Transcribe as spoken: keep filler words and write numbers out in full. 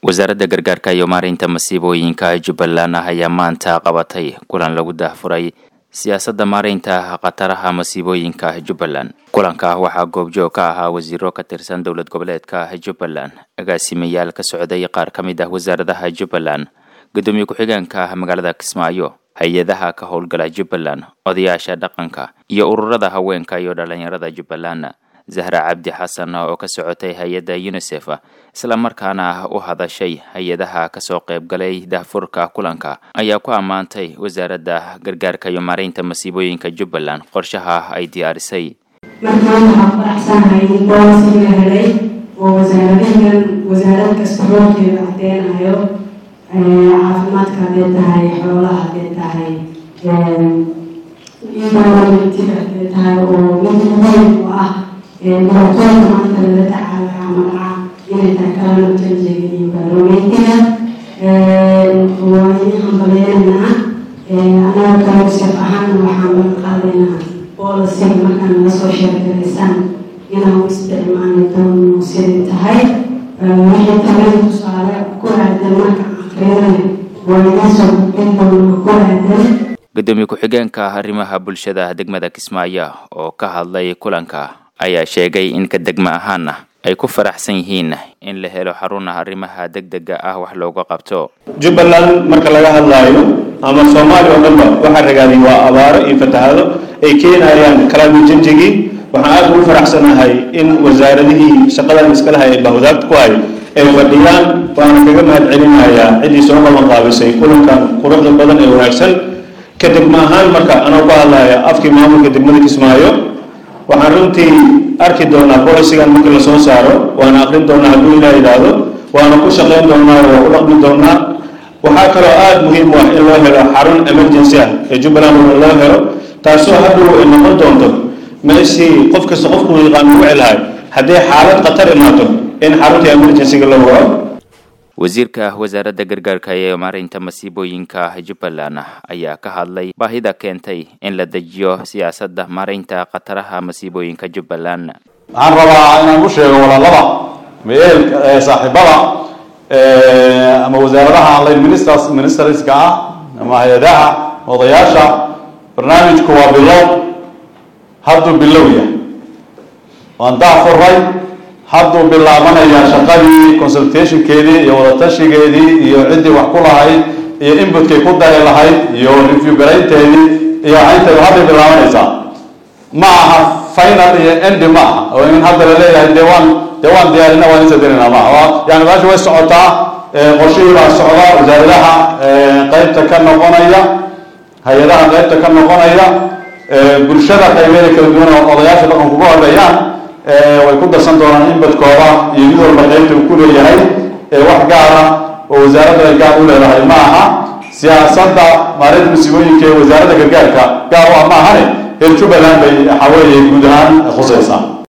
wasaaradda gargaarka iyo maareynta masiibooyinka Jubbaland ayaa maanta qabatay kulan lagu daahfuray siyaasadda maareynta khataraha masiibooyinka Jubbaland. kulanka waxaa goobjoog ka ahaa wasiiro ka tirsan dowlad goboleedka Jubbaland, agaasimayaal ka socday qaar ka mid ah wasaaradaha Jubbaland, gudoomiye ku-xigeenka magaalada Kismaayo, hay'adaha ka howlgala Jubbaland, odayaasha dhaqanka iyo ururada haweenka iyo dhalinyarada Jubbaland. Zahra Cabdi Xasan oo ka socotay hay'adda UNICEF isla markaana u hadashay hay'adaha ka soo qayb galay daahfurka kulanka ayaa ku amaantay wasaaradda gargaarka iyo maareynta masiibooyinka Jubbaland qorshaha ay diyaarisay. markaan waxaan faraxsanahay in boolisiga helay oo wasaaraddan wasaarad kasta roolkeeda cadeynayo caafimaadka hadday tahay xoolaha hadday tahay environmentka hadday tahay oo mid muhiim u ah dhibaatooyinka maanta lala tacaalayo magaca inay tahay climate change iyo environmentka. waan idin hambalyeynaa anaga kalosef ahaan waxaan balan qaadaynaa boolisiga markaan nala soo sheekaraysaan inaan u isticmaali doono siday tahay wixii tagan tusaale ku aadan markaan aqriyana waa inoo soo gudbin doona ku aadan. gudoomiye ku-xigeenka arrimaha bulshada degmada Kismaayo oo ka hadlay kulanka ayaa sheegay in ka degma ahaana ay ku faraxsan yihiin in la helo xarun arrimaha degdega ah wax looga qabto. Jubbaland marka laga hadlayo ama Soomaaliya oo dhanba waxa ragaadii waa abaaro iyo fatahaado ay keenayaan climate change. waxaan aad ugu faraxsanahay in wasaaradihii shaqadan iska lahayd bahwadaad ku ay ay fadhiyaan. waan kaga mahadcelinayaa cidii soo qaban qaabisay kulankan quruxda badan ee wanaagsan. ka degma ahaan marka anoo ka hadlaya afkii maamulka degmada Kismaayo waxaan runtii arki doonaa boolisigan marka la soo saaro, waana aqrin doonaa hadduu ilaahay yidhaahdo, waana ku shaqayn doonaa oo u dhaqmi doonaa. waxaa kaloo aad muhiim u ah in loo helo xarun emergency ah ee Jubbaland loo helo, taasoo hadhow ay noqon doonto meeshii qof kasta qofku yaqaan u wiclahay haddii xaalad khatar imaato in xarunta emergency-ga loo waco. wasiirka wasaaradda gargaarka iyo maareynta masiibooyinka Jubbaland ayaa ka hadlay baahida keentay in la dejiyo siyaasadda maareynta khataraha masiibooyinka Jubbaland. waxaan rabaa inaan u sheego walaalada meel saaxiibada ama wasaaradaha online ministers ministerska ah ama hay'adaha odayaasha barnaamijku waa bilow hadduu bilow yahay. waan daahfuray hadduu bilaabanaya shaqadii consultationkeedii iyo wadatashigeedii iyo ciddii wax ku lahayd iyo inputkay ku dari lahayd iyo review garaynteedii iyo aynteedu hadday bilaabanaysaa. ma aha final iyo end ma aha oo in hadda la leeyahay dee waan dee waan diyaarina waan isa dirina ma aha. yani meesha way socotaa, qorshihii baa socda, wasaaradaha qaybta ka noqonaya, hay-adaha qaybta ka noqonaya, bulshada qaybeeda kala duwan oo odayaasha dhaqanku uga horeeyaan way ku darsan doonaan inbadkooda iyo mid walba qaybta uu ku leeyahay. wax gaara oo wasaaradda ay gaar u leedahay ma aha. siyaasadda maareynta masiibooyinka ee wasaaradda gargaarka gaar u ah ma ahane reer Jubbaland bay waxa weeye guud ahaan khusaysaa.